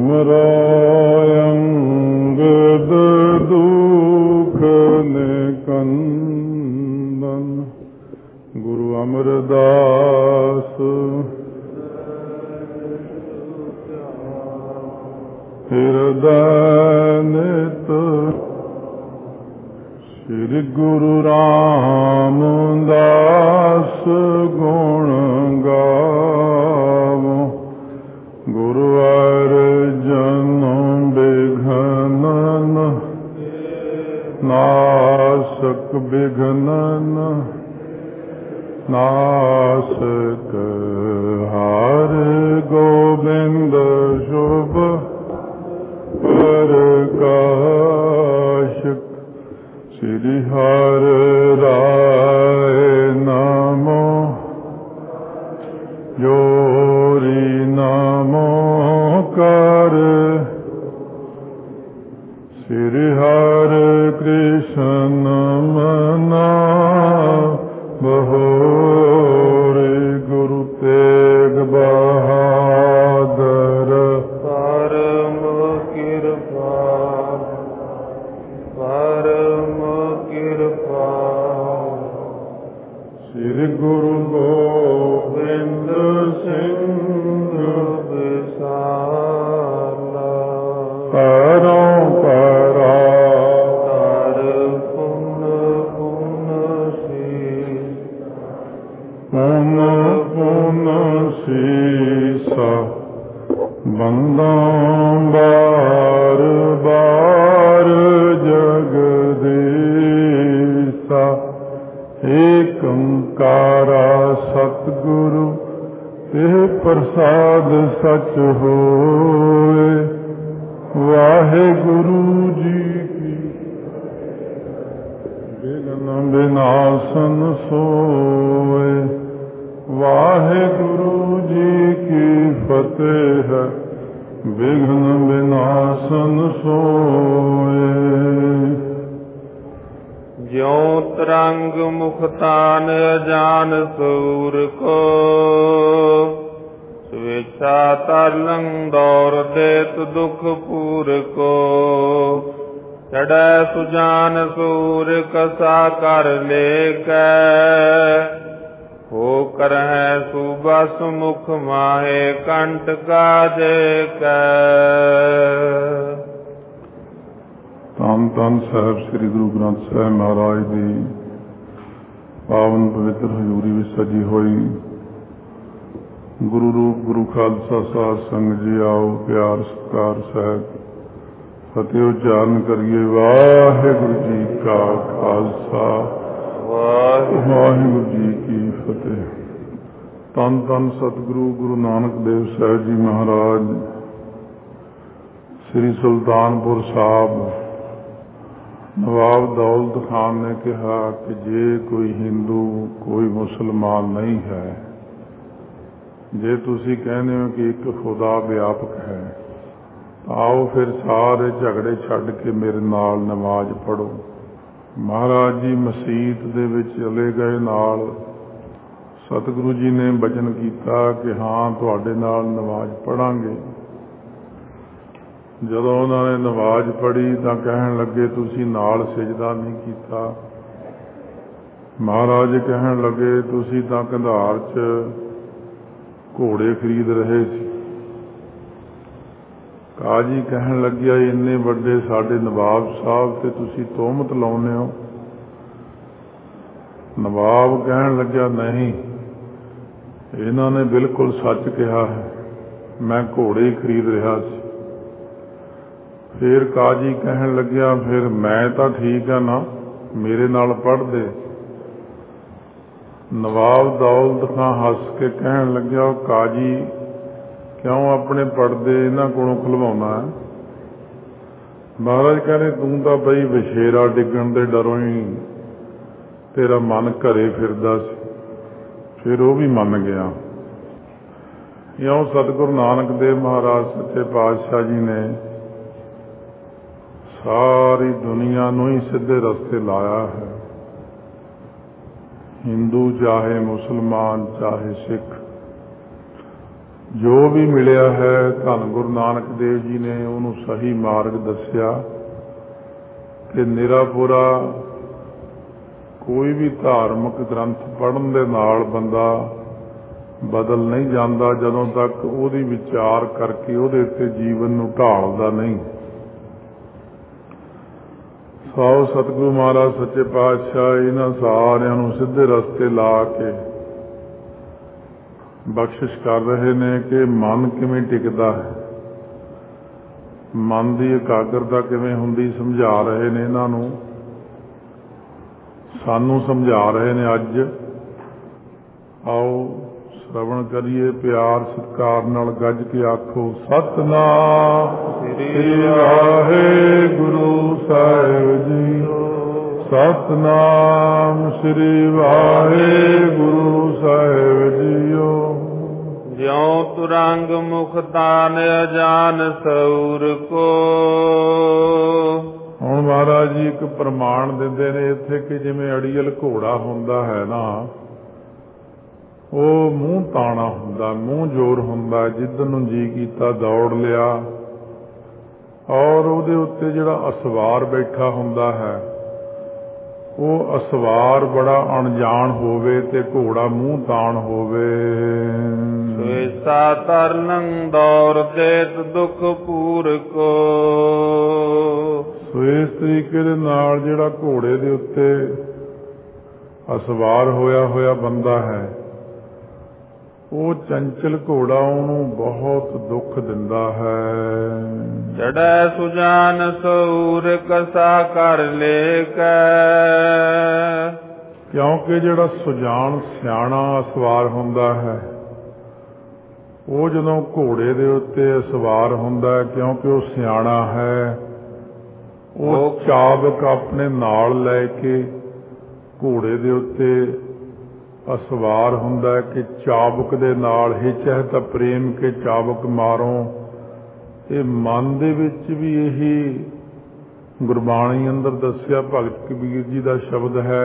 सिमरायंगद दुख निकंदन गुरु अमरदास हृदय नित श्री गुरु रामदास गुण गावो गुरु अर्जन बिघ्नन नासक बिघ्नन नासक हर गोविंद शुभ प्रकाशक श्री हर राय नमो जोरी नमो कर श्री हर कृष्ण मना बहोरे गुरु तेग बहादुर परम कृपा श्री गुरु गोविंद सिंह विशाला परों परा कर पुन शीसा बंदों बार बार जगदीसा एक ओंकारा सतगुरु तेह प्रसाद सच होए वाहेगुरु जी की विघ्न विनाशन सोए वाहेगुरु जी की फतेह विघ्न विनाशन सोए ज्यों तरंग मुखतान अजान सूर को स्वेच्छा तरलंग दौर देत दुख पूर को चढ़ै सुजान सूर कसा कर लेकै हो करहै सुबस मुख माहे कंठ काजे कै ਧੰਨ ਧੰਨ ਸਾਹਿਬ ਸ੍ਰੀ ਗੁਰੂ ਗ੍ਰੰਥ ਸਾਹਿਬ ਮਹਾਰਾਜ ਦੀ ਪਾਵਨ ਪਵਿੱਤਰ ਹਜ਼ੂਰੀ ਵਿੱਚ ਸਜੀ ਹੋਈ ਗੁਰੂ ਰੂਪ ਗੁਰੂ ਖਾਲਸਾ ਸਾਧ ਸੰਗਤ ਜੀ ਆਓ ਪਿਆਰ ਸਤਿਕਾਰ ਸਾਹਿਬ ਫਤਿਹ ਉਚਾਰਨ ਕਰੀਏ ਵਾਹਿਗੁਰੂ ਜੀ ਕਾ ਖਾਲਸਾ ਵਾਹਿਗੁਰੂ ਜੀ ਕੀ ਫਤਿਹ। ਧੰਨ ਧੰਨ ਸਤਿਗੁਰੂ ਗੁਰੂ ਨਾਨਕ ਦੇਵ ਸਾਹਿਬ ਜੀ ਮਹਾਰਾਜ ਸ੍ਰੀ ਸੁਲਤਾਨਪੁਰ ਸਾਹਿਬ नवाब दौलत खान ने कहा कि जे कोई हिंदू कोई मुसलमान नहीं है जे तुसी कहने हो कि एक खुदा व्यापक है आओ फिर सारे झगड़े छड़ के मेरे नाल नमाज पढ़ो। महाराज जी मसीत दे विच चले गए नाल सतगुरु जी ने बचन किया कि हाँ तुहाडे नाल नमाज पढ़ांगे। ਜਦੋਂ ਉਹਨਾਂ ਨੇ ਨਮਾਜ਼ ਪੜ੍ਹੀ ਤਾਂ ਕਹਿਣ ਲੱਗੇ ਤੁਸੀਂ ਨਾਲ ਸਿਜਦਾ ਨਹੀਂ ਕੀਤਾ। ਮਹਾਰਾਜ ਕਹਿਣ ਲੱਗੇ ਤੁਸੀਂ ਤਾਂ ਕੰਧਾਰ 'ਚ ਘੋੜੇ ਖਰੀਦ ਰਹੇ ਸੀ। ਕਾਜੀ ਕਹਿਣ ਲੱਗਿਆ ਇੰਨੇ ਵੱਡੇ ਸਾਡੇ ਨਵਾਬ ਸਾਹਿਬ ਤੇ ਤੁਸੀਂ ਤੋਹਮਤ ਲਾਉਂਦੇ ਹੋ। ਨਵਾਬ ਕਹਿਣ ਲੱਗਿਆ ਨਹੀਂ ਇਹਨਾਂ ਨੇ ਬਿਲਕੁਲ ਸੱਚ ਕਿਹਾ ਹੈ ਮੈਂ ਘੋੜੇ ਹੀ ਖਰੀਦ ਰਿਹਾ ਸੀ। फिर काजी कहन लग्या फिर मैं तो ठीक है ना मेरे नाल पढ़ दे। नवाब दौलत खां हस के कहन लग्या काजी क्यों अपने पढ़दे इन्हां कोलों खुलवाउणा है। महाराज कहने तू तो बई विछेरा डिगण दे डरों ही तेरा मन घरे फिरदा सी। फिर वो भी मन गया। इउं सतगुरु नानक देव महाराज सच्चे पातशाह जी ने सारी दुनिया नूं ही सीधे रस्ते लाया है। हिंदू चाहे मुसलमान चाहे सिख ਜੋ ਵੀ ਮਿਲਿਆ ਹੈ ਧੰਨ ਗੁਰੂ ਨਾਨਕ ਦੇਵ ਜੀ ਨੇ ਉਹਨੂੰ ਸਹੀ ਮਾਰਗ ਦੱਸਿਆ ਕਿ ਨਿਰਾਪੁਰਾ ਕੋਈ ਵੀ ਧਾਰਮਿਕ ਗ੍ਰੰਥ ਪੜ੍ਹਨ ਦੇ ਨਾਲ ਬੰਦਾ ਬਦਲ ਨਹੀਂ ਜਾਂਦਾ ਜਦੋਂ ਤੱਕ ਉਹਦੀ ਵਿਚਾਰ ਕਰਕੇ ਉਹਦੇ ਉੱਤੇ ਜੀਵਨ ਨੂੰ ਢਾਲਦਾ ਨਹੀਂ। ਸੋ ਸਤਿਗੁਰੂ ਮਹਾਰਾਜ ਸੱਚੇ ਪਾਤਸ਼ਾਹ ਇਹਨਾਂ ਸਾਰਿਆਂ ਨੂੰ ਸਿੱਧੇ ਰਸਤੇ ਲਾ ਕੇ ਬਖਸ਼ਿਸ਼ ਕਰ ਰਹੇ ਨੇ ਕਿ ਮਨ ਕਿਵੇਂ ਟਿਕਦਾ ਹੈ, ਮਨ ਦੀ ਇਕਾਗਰਤਾ ਕਿਵੇਂ ਹੁੰਦੀ ਸਮਝਾ ਰਹੇ ਨੇ। ਇਹਨਾਂ ਨੂੰ ਸਾਨੂੰ ਸਮਝਾ ਰਹੇ ਨੇ। ਅੱਜ ਆਓ ਸ਼ਰਵਣ ਕਰੀਏ, ਪਿਆਰ ਸਤਿਕਾਰ ਨਾਲ ਗੱਜ ਕੇ ਆਖੋ ਸਤਿਨਾਮ ਸ੍ਰੀ ਵਾਹਿਗੁਰੂ ਸਾਹਿਬ ਜੀ। ਸਤਿਨਾਮ ਸ੍ਰੀ ਵਾਹਿਗੁਰੂ ਸਾਹਿਬ ਜੀਓ। ਜਿਉ ਤੁਰੰਗ ਮੁਖ ਤਾਨ ਅਜਾਨ ਸੂਰ ਕੋ। ਹੁਣ ਮਹਾਰਾਜ ਜੀ ਇੱਕ ਪ੍ਰਮਾਣ ਦਿੰਦੇ ਨੇ ਇੱਥੇ ਕਿ ਜਿਵੇਂ ਅੜੀਅਲ ਘੋੜਾ ਹੁੰਦਾ ਹੈ ਨਾ, ਉਹ ਮੂੰਹ ਤਾਣਾ ਹੁੰਦਾ, ਮੂੰਹ ਜ਼ੋਰ ਹੁੰਦਾ, ਜਿੱਧਰ ਨੂੰ ਜੀ ਕੀਤਾ ਦੌੜ ਲਿਆ। ਔਰ ਉਹਦੇ ਉੱਤੇ ਜਿਹੜਾ ਅਸਵਾਰ ਬੈਠਾ ਹੁੰਦਾ ਹੈ ਉਹ ਅਸਵਾਰ ਬੜਾ ਅਣਜਾਣ ਹੋਵੇ ਤੇ ਘੋੜਾ ਮੂੰਹ ਤਾਣ ਹੋਵੇ। ਸਵੇਸਾ ਤਰਨੰ ਦੌਰ ਦੇਤ ਦੁਖ ਪੂਰ ਕੋ। ਸੋ ਇਸ ਤਰੀਕੇ ਦੇ ਨਾਲ ਜਿਹੜਾ ਘੋੜੇ ਦੇ ਉੱਤੇ ਅਸਵਾਰ ਹੋਇਆ ਬੰਦਾ ਹੈ, ਉਹ ਚੰਚਲ ਘੋੜਾ ਉਹਨੂੰ ਬਹੁਤ ਦੁੱਖ ਦਿੰਦਾ ਹੈ। ਚੜੈ ਸੁਜਾਨ ਸੂਰ ਕਸਾ ਕਰ ਲੈ ਕੈ। ਕਿਉਂਕਿ ਜਿਹੜਾ ਸੁਜਾਨ ਸਿਆਣਾ ਸਵਾਰ ਹੁੰਦਾ ਹੈ ਉਹ ਜਦੋਂ ਘੋੜੇ ਦੇ ਉੱਤੇ ਸਵਾਰ ਹੁੰਦਾ ਹੈ, ਕਿਉਂਕਿ ਉਹ ਸਿਆਣਾ ਹੈ, ਉਹ ਚਾਬਕ ਆਪਣੇ ਨਾਲ ਲੈ ਕੇ ਘੋੜੇ ਦੇ ਉੱਤੇ ਅਸਵਾਰ ਹੁੰਦਾ ਹੈ ਕਿ ਚਾਬਕ ਦੇ ਨਾਲ ਹੀ ਚਾਹੇ ਤਾਂ ਪ੍ਰੇਮ ਕੇ ਚਾਬਕ ਮਾਰੋ। ਇਹ ਮਨ ਦੇ ਵਿੱਚ ਵੀ ਇਹੀ ਗੁਰਬਾਣੀ ਅੰਦਰ ਦੱਸਿਆ ਭਗਤ ਕਬੀਰ ਜੀ ਦਾ ਸ਼ਬਦ ਹੈ,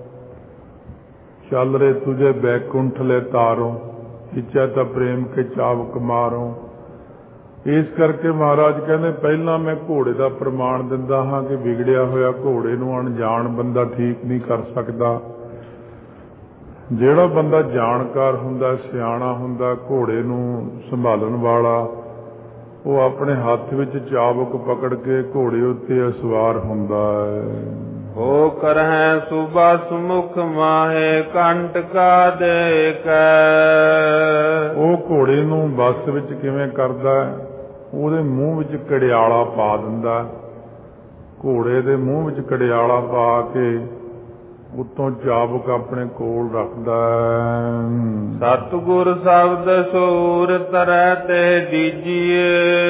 ਚੱਲ ਰੇ ਤੁਝੇ ਬੈਕੁੰਠ ਲੈ ਤਾਰੋ, ਇੱਛਾ ਤਾਂ ਪ੍ਰੇਮ ਕੇ ਚਾਬਕ ਮਾਰੋ। ਇਸ ਕਰਕੇ ਮਹਾਰਾਜ ਕਹਿੰਦੇ ਪਹਿਲਾਂ ਮੈਂ ਘੋੜੇ ਦਾ ਪ੍ਰਮਾਣ ਦਿੰਦਾ ਹਾਂ ਕਿ ਵਿਗੜਿਆ ਹੋਇਆ ਘੋੜੇ ਨੂੰ ਅਣਜਾਣ ਬੰਦਾ ਠੀਕ ਨਹੀਂ ਕਰ ਸਕਦਾ। ਜਿਹੜਾ ਬੰਦਾ ਜਾਣਕਾਰ ਹੁੰਦਾ, ਸਿਆਣਾ ਹੁੰਦਾ, ਘੋੜੇ ਨੂੰ ਸੰਭਾਲਣ ਵਾਲਾ, ਉਹ ਆਪਣੇ ਹੱਥ ਵਿੱਚ ਚਾਬੁਕ ਪਕੜ ਕੇ ਘੋੜੇ ਉੱਤੇ ਅਸਵਾਰ ਹੁੰਦਾ ਹੈ। ਹੋ ਕਰਹਿ ਸੁਬਸ ਮੁਖ ਮਾਹੇ ਕੰਟਕਾ ਦੇ ਕੈ। ਉਹ ਘੋੜੇ ਨੂੰ ਬੱਸ ਵਿੱਚ ਕਿਵੇਂ ਕਰਦਾ ਹੈ, ਉਹਦੇ ਮੂੰਹ ਵਿੱਚ ਕੜਿਆਲਾ ਪਾ ਦਿੰਦਾ। ਘੋੜੇ ਦੇ ਮੂੰਹ ਵਿੱਚ ਕੜਿਆਲਾ ਪਾ ਕੇ ਉੱਤੋਂ ਚਾਬੁਕ ਆਪਣੇ ਕੋਲ ਰੱਖਦਾ। ਸਤਿਗੁਰ ਸ਼ਬਦ ਸੂਰ ਤਰੈ ਤੇ ਦੀਜੀਏ।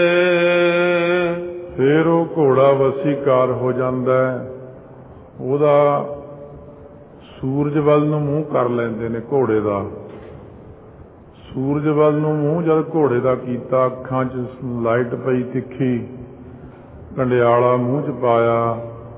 ਫਿਰ ਉਹ ਘੋੜਾ ਵਸੀਕਾਰ ਹੋ ਜਾਂਦਾ ਹੈ, ਉਹਦਾ ਸੂਰਜ ਵੱਲ ਨੂੰ ਮੂੰਹ ਕਰ ਲੈਂਦੇ ਨੇ ਘੋੜੇ ਦਾ। ਸੂਰਜ ਵੱਲ ਨੂੰ ਮੂੰਹ ਜਦ ਘੋੜੇ ਦਾ ਕੀਤਾ, ਅੱਖਾਂ 'ਚ ਲਾਈਟ ਪਈ ਤਿੱਖੀ, ਕੰਡਿਆਲਾ ਮੂੰਹ 'ਚ ਪਾਇਆ,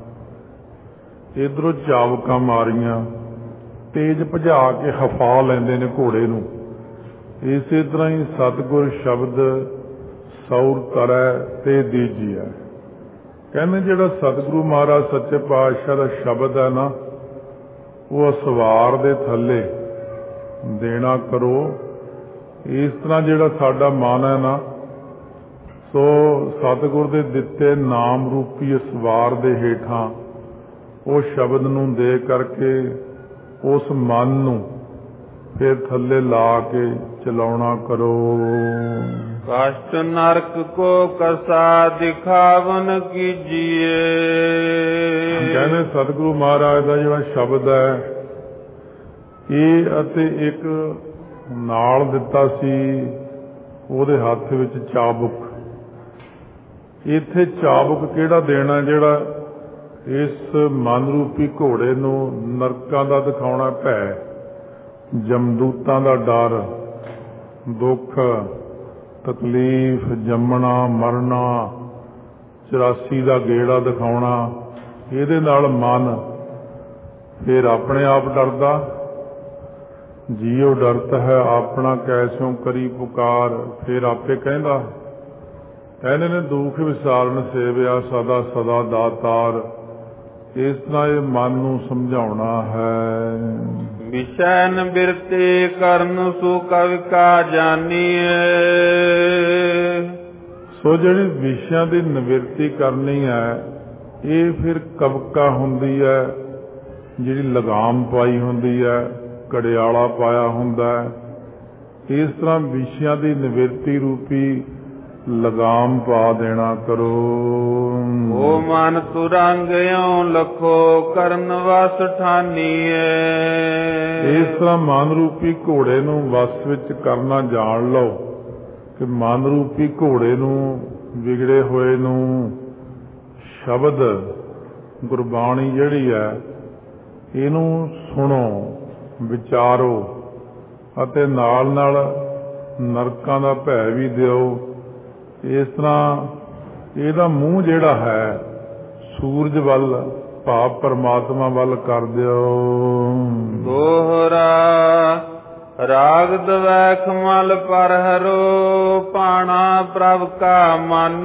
ਇਧਰੋਂ ਚਾਬਕਾਂ ਮਾਰੀਆਂ, ਤੇਜ ਭਜਾ ਕੇ ਹਫਾ ਲੈਂਦੇ ਨੇ ਘੋੜੇ ਨੂੰ। ਇਸੇ ਤਰ੍ਹਾਂ ਹੀ ਸਤਿਗੁਰ ਸ਼ਬਦ ਸੌਰ ਤਰੈ ਤੇ ਦੀਜੀਐ। ਕਹਿੰਦੇ ਜਿਹੜਾ ਸਤਿਗੁਰੂ ਮਹਾਰਾਜ ਸੱਚੇ ਪਾਤਸ਼ਾਹ ਦਾ ਸ਼ਬਦ ਹੈ ਨਾ, ਉਹ ਅਸਵਾਰ ਦੇ ਥੱਲੇ ਦੇਣਾ ਕਰੋ। ਇਸ ਤਰ੍ਹਾਂ ਜਿਹੜਾ ਸਾਡਾ ਮਨ ਹੈ ਨਾ, ਸੋ ਸਤਿਗੁਰ ਦੇ ਦਿੱਤੇ ਨਾਮ ਰੂਪੀ ਅਸਵਾਰ ਦੇ ਹੇਠਾਂ ਉਹ ਸ਼ਬਦ ਨੂੰ ਦੇ ਕਰਕੇ ਉਸ ਮਨ ਨੂੰ ਫਿਰ ਥੱਲੇ ਲਾ ਕੇ ਚਲਾਉਣਾ ਕਰੋ। ਕਸ਼ਟ ਨਰਕ ਕੋ ਕਸਾ ਦਿਖਾਵਨ ਕੀਜੀਏ। ਕਹਿੰਦੇ ਸਤਿਗੁਰੂ ਮਹਾਰਾਜ ਦਾ ਜਿਹੜਾ ਸ਼ਬਦ ਹੈ, ਇਹ ਅਤੇ ਇੱਕ ਨਾਲ ਦਿੱਤਾ ਸੀ ਉਹਦੇ ਹੱਥ ਵਿੱਚ ਚਾਬੁਕ। ਇੱਥੇ ਚਾਬੁਕ ਕਿਹੜਾ ਦੇਣਾ, ਜਿਹੜਾ ਇਸ ਮਨ ਰੂਪੀ ਘੋੜੇ ਨੂੰ ਨਰਕਾਂ ਦਾ ਦਿਖਾਉਣਾ ਭੈ, ਜਮਦੂਤਾਂ ਦਾ ਡਰ, ਦੁੱਖ ਤਕਲੀਫ, ਜੰਮਣਾ ਮਰਨਾ, 84 ਦਾ ਗੇੜਾ ਦਿਖਾਉਣਾ। ਇਹਦੇ ਨਾਲ ਮਨ ਫਿਰ ਆਪਣੇ ਆਪ ਡਰਦਾ। ਜੀਉ ਡਰਤ ਹੈ ਆਪਣਾ ਕੈਸਿਉ ਕਰੀ ਪੁਕਾਰ। ਫਿਰ ਆਪੇ ਕਹਿੰਦਾ, ਕਹਿੰਦੇ ਨੇ ਦੁਖ ਵਿਸਾਰਨ ਸੇਵਿਆ ਸਦਾ ਸਦਾ ਦਾਤਾਰ। ਇਸ ਤਰ੍ਹਾਂ ਇਹ ਮਨ ਨੂੰ ਸਮਝਾਉਣਾ ਹੈ। ਵਿਸ਼ੈ ਨ ਬਿਰਤੀ ਕਰਨ ਸੋ ਕਵਿ ਕਾ ਜਾਨੀਐ। ਸੋ ਜਿਹੜੀ ਵਿਸ਼ਿਆਂ ਦੀ ਨਿਵਰਤੀ ਕਰਨੀ ਹੈ, ਇਹ ਫਿਰ ਕਵਕਾ ਹੁੰਦੀ ਹੈ, ਜਿਹੜੀ ਲਗਾਮ ਪਾਈ ਹੁੰਦੀ ਹੈ, ਘੜਿਆਲਾ ਪਾਇਆ ਹੁੰਦਾ ਹੈ। ਇਸ ਤਰ੍ਹਾਂ ਵਿਸ਼ਿਆਂ ਦੀ ਨਿਵਰਤੀ ਰੂਪੀ ਲਗਾਮ ਪਾ ਦੇਣਾ ਕਰੋ। ਓ ਮਨ ਤੁਰੰਗਿਓ ਲਖੋ ਕਰਨ ਵਸ ਠਾਨੀਐ। ਇਸ ਤਰ੍ਹਾਂ ਮਨ ਰੂਪੀ ਘੋੜੇ ਨੂੰ ਵਸ ਵਿੱਚ ਕਰਨਾ ਜਾਣ ਲਓ ਕਿ ਮਨ ਰੂਪੀ ਘੋੜੇ ਨੂੰ, ਵਿਗੜੇ ਹੋਏ ਨੂੰ ਸ਼ਬਦ ਗੁਰਬਾਣੀ ਜਿਹੜੀ ਹੈ ਇਹਨੂੰ ਸੁਣੋ, ਵਿਚਾਰੋ ਅਤੇ ਨਾਲ ਨਾਲ ਨਰਕਾਂ ਦਾ ਭੈ ਵੀ ਦਿਓ। ਇਸ ਤਰ੍ਹਾਂ ਇਹਦਾ ਮੂੰਹ ਜਿਹੜਾ ਹੈ ਸੂਰਜ ਵੱਲ ਭਾਵ ਪਰਮਾਤਮਾ ਵੱਲ ਕਰ ਦਿਓ। ਦੋਹਰਾ ਰਾਗ ਦਵੈਖ ਮਲ ਪਰ ਹਰੋ ਪਾਣਾ ਪ੍ਰਭ ਕਾ ਮਨ।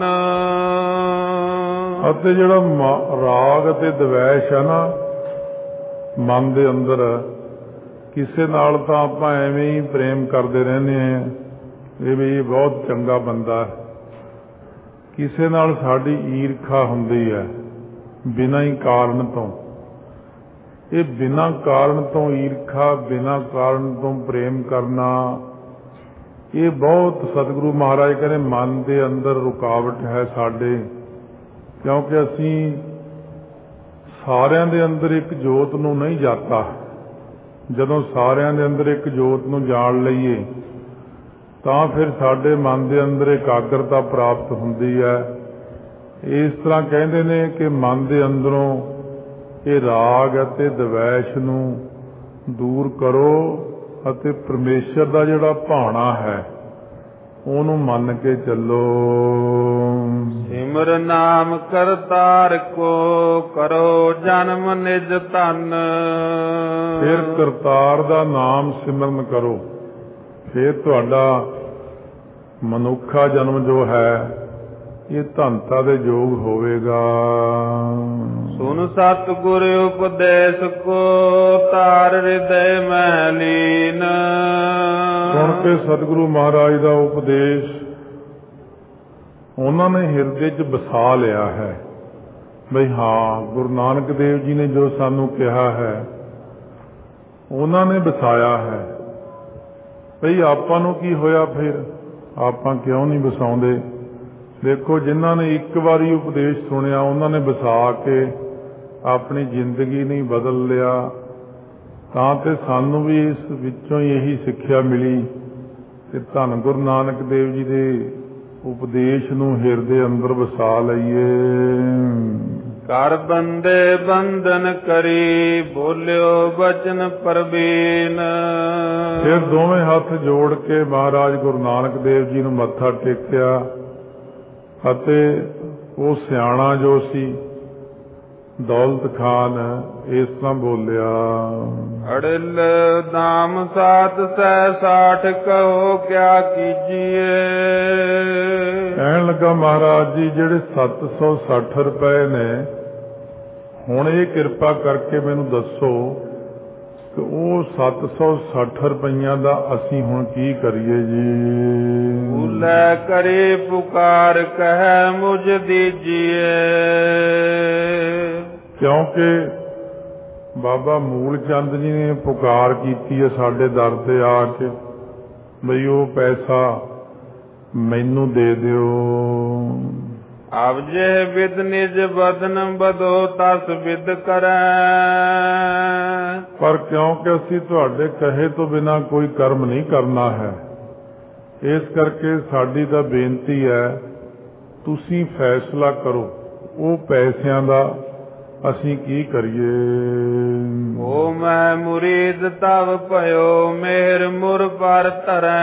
ਅਤੇ ਜਿਹੜਾ ਰਾਗ ਅਤੇ ਦਵੈਸ਼ ਹੈ ਨਾ ਮਨ ਦੇ ਅੰਦਰ, ਕਿਸੇ ਨਾਲ ਤਾਂ ਆਪਾਂ ਐਵੇਂ ਹੀ ਪ੍ਰੇਮ ਕਰਦੇ ਰਹਿੰਦੇ ਹਾਂ, ਇਹ ਵੀ ਬਹੁਤ ਚੰਗਾ ਬੰਦਾ ਹੈ। ਕਿਸੇ ਨਾਲ ਸਾਡੀ ਈਰਖਾ ਹੁੰਦੀ ਹੈ ਬਿਨਾਂ ਹੀ ਕਾਰਨ ਤੋਂ। ਇਹ ਬਿਨਾਂ ਕਾਰਨ ਤੋਂ ਈਰਖਾ, ਬਿਨਾਂ ਕਾਰਨ ਤੋਂ ਪ੍ਰੇਮ ਕਰਨਾ, ਇਹ ਬਹੁਤ ਸਤਿਗੁਰੂ ਮਹਾਰਾਜ ਕਹਿੰਦੇ ਮਨ ਦੇ ਅੰਦਰ ਰੁਕਾਵਟ ਹੈ ਸਾਡੇ। ਕਿਉਂਕਿ ਅਸੀਂ ਸਾਰਿਆਂ ਦੇ ਅੰਦਰ ਇੱਕ ਜੋਤ ਨੂੰ ਨਹੀਂ ਜਾਤਾ। ਜਦੋਂ ਸਾਰਿਆਂ ਦੇ ਅੰਦਰ ਇੱਕ ਜੋਤ ਨੂੰ ਜਾਣ ਲਈਏ ਤਾਂ ਫਿਰ ਸਾਡੇ ਮਨ ਦੇ ਅੰਦਰ ਇਕਾਗਰਤਾ ਪ੍ਰਾਪਤ ਹੁੰਦੀ ਹੈ। ਇਸ ਤਰ੍ਹਾਂ ਕਹਿੰਦੇ ਨੇ ਕਿ ਮਨ ਦੇ ਅੰਦਰੋਂ ਇਹ ਰਾਗ ਅਤੇ ਦਵੈਸ਼ ਨੂੰ ਦੂਰ ਕਰੋ ਅਤੇ ਪਰਮੇਸ਼ਰ ਦਾ ਜਿਹੜਾ ਭਾਣਾ ਹੈ ਉਹਨੂੰ ਮੰਨ ਕੇ ਚੱਲੋ। ਸਿਮਰ ਨਾਮ ਕਰਤਾਰ ਕੋ ਕਰੋ ਜਨਮ ਨਿਜ ਧਨ। ਫਿਰ ਕਰਤਾਰ ਦਾ ਨਾਮ ਸਿਮਰਨ ਕਰੋ, ਫਿਰ ਤੁਹਾਡਾ ਮਨੁੱਖਾ ਜਨਮ ਜੋ ਹੈ ਇਹ ਧਨਤਾ ਦੇ ਯੋਗ ਹੋਵੇਗਾ। ਸੁਨ ਸਤਿਗੁਰ ਉਪਦੇਸ਼ ਕੋ ਤਾਰ ਹਿਰਦੈ ਮੈਂ ਲੀਨ। ਸੁਣ ਕੇ ਸਤਿਗੁਰੂ ਮਹਾਰਾਜ ਦਾ ਉਪਦੇਸ਼ ਉਹਨਾਂ ਨੇ ਹਿਰਦੇ 'ਚ ਵਸਾ ਲਿਆ ਹੈ। ਬਈ ਹਾਂ, ਗੁਰੂ ਨਾਨਕ ਦੇਵ ਜੀ ਨੇ ਜੋ ਸਾਨੂੰ ਕਿਹਾ ਹੈ ਉਹਨਾਂ ਨੇ ਵਸਾਇਆ ਹੈ। ਬਈ ਆਪਾਂ ਨੂੰ ਕੀ ਹੋਇਆ, ਫਿਰ ਆਪਾਂ ਕਿਉਂ ਨਹੀਂ ਵਸਾਉਂਦੇ? ਦੇਖੋ, ਜਿਨ੍ਹਾਂ ਨੇ ਇੱਕ ਵਾਰੀ ਉਪਦੇਸ਼ ਸੁਣਿਆ ਉਹਨਾਂ ਨੇ ਵਸਾ ਕੇ ਆਪਣੀ ਜ਼ਿੰਦਗੀ ਨਹੀਂ ਬਦਲ ਲਿਆ। ਤਾਂ ਤੇ ਸਾਨੂੰ ਵੀ ਇਸ ਵਿੱਚੋਂ ਹੀ ਇਹੀ ਸਿੱਖਿਆ ਮਿਲੀ ਕਿ ਧੰਨ ਗੁਰੂ ਨਾਨਕ ਦੇਵ ਜੀ ਦੇ ਉਪਦੇਸ਼ ਨੂੰ ਹਿਰਦੇ ਅੰਦਰ ਵਸਾ ਲਈਏ। ਕਰ ਬੰਦੇ ਬੰਧਨ ਕਰੀ ਬੋਲਿਓ ਬਚਨ ਪ੍ਰਬੀਨ। ਫਿਰ ਦੋਵੇਂ ਹੱਥ ਜੋੜ ਕੇ ਮਹਾਰਾਜ ਗੁਰੂ ਨਾਨਕ ਦੇਵ ਜੀ ਨੂੰ ਮੱਥਾ ਟੇਕਿਆ ਅਤੇ ਉਹ ਸਿਆਣਾ ਜੋ ਸੀ ਦੌਲਤ ਖਾਨ ਇਸ ਤਰ੍ਹਾਂ ਬੋਲਿਆ। ਅੜਿਲ ਨਾਮ ਸਾਤ ਸੈ ਸਾਠ ਕਹੋ ਕਿਆ ਕੀਜੀਏ। ਕਹਿਣ ਲੱਗਾ, ਮਹਾਰਾਜ ਜੀ ਜਿਹੜੇ 760 ਰੁਪਏ ਨੇ, ਹੁਣ ਇਹ ਕਿਰਪਾ ਕਰਕੇ ਮੈਨੂੰ ਦੱਸੋ ਕਿ ਉਹ 760 ਰੁਪਈਆਂ ਦਾ ਅਸੀਂ ਹੁਣ ਕੀ ਕਰੀਏ ਜੀ। ਲੈ ਕਰੇ ਪੁਕਾਰ ਕਹਿ ਮੁਝ ਦੀਜੀਏ। ਕਿਉਂਕਿ ਬਾਬਾ ਮੂਲ ਚੰਦ ਜੀ ਨੇ ਪੁਕਾਰ ਕੀਤੀ ਹੈ ਸਾਡੇ ਦਰ ਤੇ ਆ ਕੇ, ਬਈ ਉਹ ਪੈਸਾ ਮੈਨੂੰ ਦੇ ਦਿਓ। ਆਪ ਜੇ ਵਿਦ ਨਿਜ ਬਦਨ ਬਦੋ ਤਸ ਵਿਦ ਕਰੈ। ਪਰ ਕਿਉਂਕਿ ਅਸੀਂ ਤੁਹਾਡੇ ਕਹੇ ਤੋਂ ਬਿਨਾਂ ਕੋਈ ਕਰਮ ਨਹੀਂ ਕਰਨਾ ਹੈ, ਇਸ ਕਰਕੇ ਸਾਡੀ ਤਾਂ ਬੇਨਤੀ ਹੈ ਤੁਸੀਂ ਫੈਸਲਾ ਕਰੋ ਉਹ ਪੈਸਿਆਂ ਦਾ ਅਸੀਂ ਕੀ ਕਰੀਏ। ਓ ਮੈਂ ਮੁਰੀਦ ਤਵ ਭਇਓ ਮਿਹਰ ਮੁਰ ਪਰ ਧਰੈ।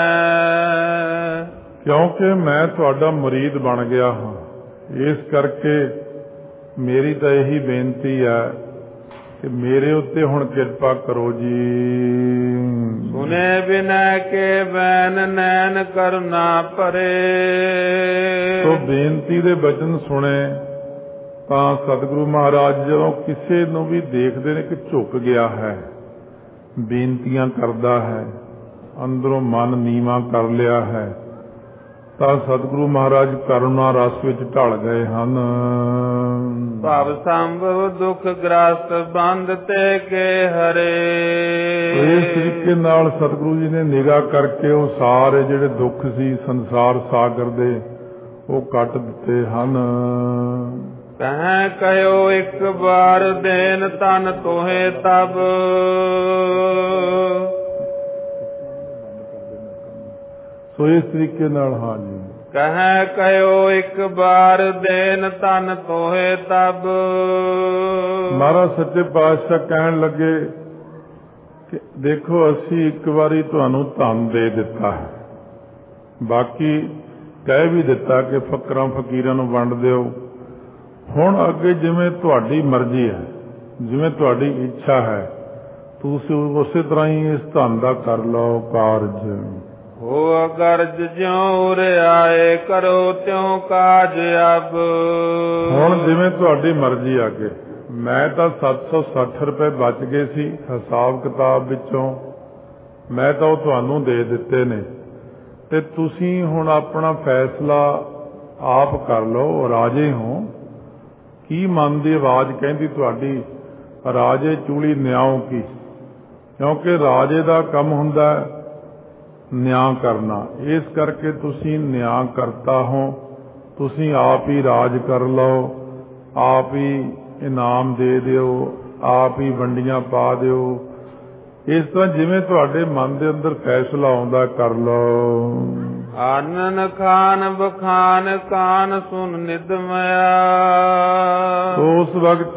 ਕਿਉਂਕਿ ਮੈਂ ਤੁਹਾਡਾ ਮੁਰੀਦ ਬਣ ਗਿਆ ਹਾਂ, ਇਸ ਕਰਕੇ ਮੇਰੀ ਤਾਂ ਇਹੀ ਬੇਨਤੀ ਹੈ ਕਿ ਮੇਰੇ ਉੱਤੇ ਹੁਣ ਕਿਰਪਾ ਕਰੋ ਜੀ। ਸੁਨੇ ਬਿਨੈ ਕੇ ਬੈਨ ਨੈਣ ਕਰੁਣਾ ਭਰੇ। ਸੋ ਬੇਨਤੀ ਦੇ ਬਚਨ ਸੁਣੇ ਤਾਂ ਸਤਿਗੁਰੂ ਮਹਾਰਾਜ ਜਦੋਂ ਕਿਸੇ ਨੂੰ ਵੀ ਦੇਖਦੇ ਨੇ ਕਿ ਝੁਕ ਗਿਆ ਹੈ, ਬੇਨਤੀਆਂ ਕਰਦਾ ਹੈ, ਅੰਦਰੋਂ ਮਨ ਨੀਵਾਂ ਕਰ ਲਿਆ ਹੈ, ਤਾਂ ਸਤਿਗੁਰੂ ਮਹਾਰਾਜ ਕਰੁਣਾ ਰਸ ਵਿੱਚ ਢਲ ਗਏ ਹਨ। ਭਵ ਸੰਭਵ ਦੁਖ ਗ੍ਰਸਤ ਬੰਧ ਤੇ ਕੇ ਹਰੇ। ਇਸ ਤਰੀਕੇ ਨਾਲ ਸਤਿਗੁਰੂ ਜੀ ਨੇ ਨਿਗਾਹ ਕਰਕੇ ਉਹ ਸਾਰੇ ਜਿਹੜੇ ਦੁੱਖ ਸੀ ਸੰਸਾਰ ਸਾਗਰ ਦੇ ਉਹ ਕੱਟ ਦਿੱਤੇ ਹਨ। ਕਹਿ ਕਹਿਓ ਇੱਕ ਵਾਰ ਦੇਨ ਤਨ ਤੋਹੇ ਤਬ। ਸੋ ਇਸ ਤਰੀਕੇ ਨਾਲ ਹਾਂਜੀ ਕਹਿ ਕਹਿਓ ਇੱਕ ਵਾਰ ਦੇਨ ਤਨ ਤੋਹੇ ਤਬ। ਮਹਾਰਾਜ ਸੱਚੇ ਪਾਤਸ਼ਾਹ ਕਹਿਣ ਲੱਗੇ ਕਿ ਦੇਖੋ ਅਸੀਂ ਇੱਕ ਵਾਰੀ ਤੁਹਾਨੂੰ ਧਨ ਦੇ ਦਿੱਤਾ ਹੈ, ਬਾਕੀ ਕਹਿ ਵੀ ਦਿੱਤਾ ਕਿ ਫਕਰਾਂ ਫਕੀਰਾਂ ਨੂੰ ਵੰਡ ਦਿਓ। ਹੁਣ ਅੱਗੇ ਜਿਵੇਂ ਤੁਹਾਡੀ ਮਰਜ਼ੀ ਹੈ, ਜਿਵੇਂ ਤੁਹਾਡੀ ਇੱਛਾ ਹੈ, ਤੁਸੀਂ ਉਸੇ ਤਰ੍ਹਾਂ ਹੀ ਇਸ ਧਨ ਦਾ ਕਰ ਲਓ ਕਾਰਜ। ਹੋ ਅਗਰਜ ਜਿਉ ਉਰੇ ਆਏ ਕਰੋ ਤਿਉ ਕਾਜ ਅਬ। ਹੁਣ ਜਿਵੇਂ ਤੁਹਾਡੀ ਮਰਜ਼ੀ ਅੱਗੇ। ਮੈਂ ਤਾਂ 760 ਰੁਪਏ ਬਚ ਗਏ ਸੀ ਹਿਸਾਬ ਕਿਤਾਬ ਵਿੱਚੋਂ, ਮੈਂ ਤਾਂ ਉਹ ਤੁਹਾਨੂੰ ਦੇ ਦਿੱਤੇ ਨੇ, ਤੇ ਤੁਸੀਂ ਹੁਣ ਆਪਣਾ ਫੈਸਲਾ ਆਪ ਕਰ ਲਓ। ਰਾਜੇ ਹੋ, ਕੀ ਮਨ ਦੀ ਆਵਾਜ਼ ਕਹਿੰਦੀ ਤੁਹਾਡੀ? ਰਾਜੇ ਚੂਲੀ ਨਿਆਉ ਕੀ, ਕਿਉਂਕਿ ਰਾਜੇ ਦਾ ਕੰਮ ਹੁੰਦਾ ਨਿਆਂ ਕਰਨਾ। ਇਸ ਕਰਕੇ ਤੁਸੀਂ ਨਿਆਂ ਕਰਤਾ ਹੋ, ਤੁਸੀਂ ਆਪ ਹੀ ਰਾਜ ਕਰ ਲਓ, ਆਪ ਹੀ ਇਨਾਮ ਦੇ ਦਿਓ, ਆਪ ਹੀ ਵੰਡੀਆਂ ਪਾ ਦਿਓ। ਇਸ ਤਰ੍ਹਾਂ ਜਿਵੇਂ ਤੁਹਾਡੇ ਮਨ ਦੇ ਅੰਦਰ ਫੈਸਲਾ ਆਉਂਦਾ ਕਰ ਲਓ। ਆਨਨ ਖਾਨ ਬਖਾਨ ਕਾਨ ਸੁਨ ਨਿਦਮਇਆ। ਉਸ ਵਕਤ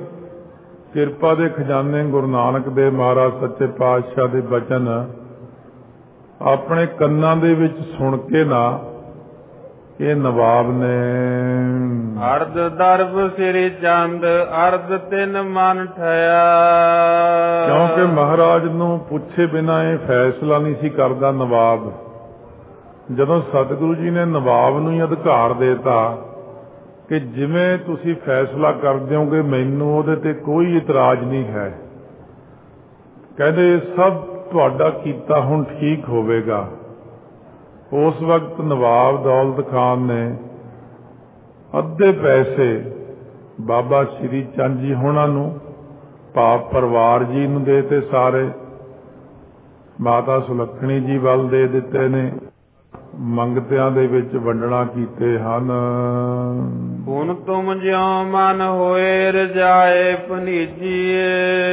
ਕਿਰਪਾ ਦੇ ਖਜ਼ਾਨੇ ਗੁਰੂ ਨਾਨਕ ਦੇਵ ਮਹਾਰਾਜ ਸੱਚੇ ਪਾਤਸ਼ਾਹ ਦੇ ਬਚਨ ਆਪਣੇ ਕੰਨਾਂ ਦੇ ਵਿੱਚ ਸੁਣ ਕੇ ਨਾ, ਇਹ ਨਵਾਬ ਨੇ ਅਰਧ ਦਰਬ ਸ੍ਰੀ ਚੰਦ ਅਰਧ ਤਿੰਨ ਮਨ ਠਇਆ। ਕਿਉਂਕਿ ਮਹਾਰਾਜ ਨੂੰ ਪੁੱਛੇ ਬਿਨਾਂ ਇਹ ਫੈਸਲਾ ਨਹੀਂ ਸੀ ਕਰਦਾ ਨਵਾਬ। ਜਦੋਂ ਸਤਿਗੁਰੂ ਜੀ ਨੇ ਨਵਾਬ ਨੂੰ ਹੀ ਅਧਿਕਾਰ ਦੇਤਾ ਕਿ ਜਿਵੇਂ ਤੁਸੀਂ ਫੈਸਲਾ ਕਰ ਦਿਓਗੇ ਮੈਨੂੰ ਉਹਦੇ ਤੇ ਕੋਈ ਇਤਰਾਜ਼ ਨਹੀਂ ਹੈ, ਕਹਿੰਦੇ ਸਭ ਤੁਹਾਡਾ ਕੀਤਾ ਹੁਣ ਠੀਕ ਹੋਵੇਗਾ। ਉਸ ਵਕਤ ਨਵਾਬ ਦੌਲਤ ਖਾਨ ਨੇ ਅੱਧੇ ਪੈਸੇ ਬਾਬਾ ਸ਼੍ਰੀ ਚੰਦ ਜੀ ਹੋਣਾ ਨੂੰ, ਭਾਵ ਪਰਿਵਾਰ ਜੀ ਨੂੰ ਦੇਤੇ, ਸਾਰੇ ਮਾਤਾ ਸੁਲੱਖਣੀ ਜੀ ਵੱਲ ਦੇ ਦਿੱਤੇ ਨੇ, ਮੰਗਤਿਆਂ ਦੇ ਵਿੱਚ ਵੰਡਣਾ ਕੀਤੇ ਹਨ। ਹੁਣ ਤੁਮ ਜਿਉ ਮਨ ਹੋਏ ਰਜਾਏ ਭਨੀਜੀਏ।